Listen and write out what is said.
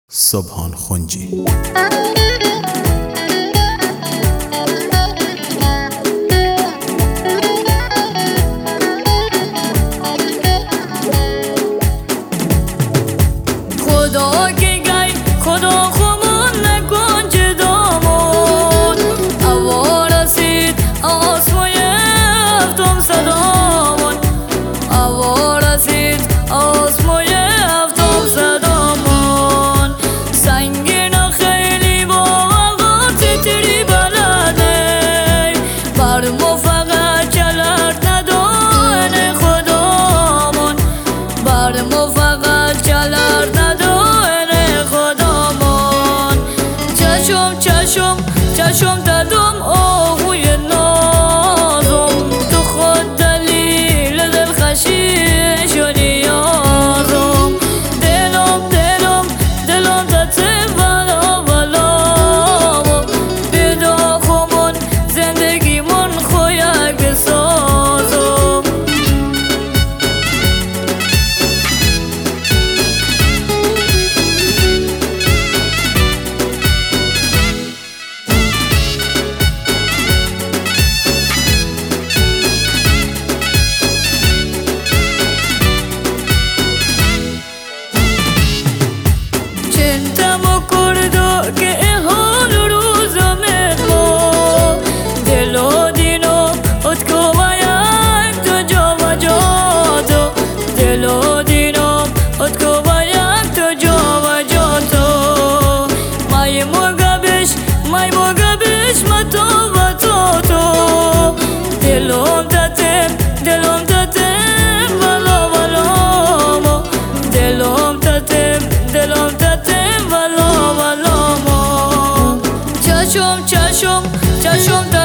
سبحان خنجی. خدا که گی خدا خمون نکن جدامون اوا رسید آسمای هفتم صدامون اوا رسید آسمای هفتم صدامون سنگین خیلی با آقا تیتری بلده بر ما فقط چلرد ندانه خدامون بر ما فقط چلرد چشم دادم آهوی نازم تو خود دلیل دلخوشیش و نیازم دلم تته ولا بیدا خمون زندگی من خویک بسازم که حال روزم ما دلو دینو ات کوبایم تو جا و جا تو دلو دینو ات کوبایم تو جا و جا تو مای مگابش متو و تو دلم تتم والا ما دلم تتم والا ما چشم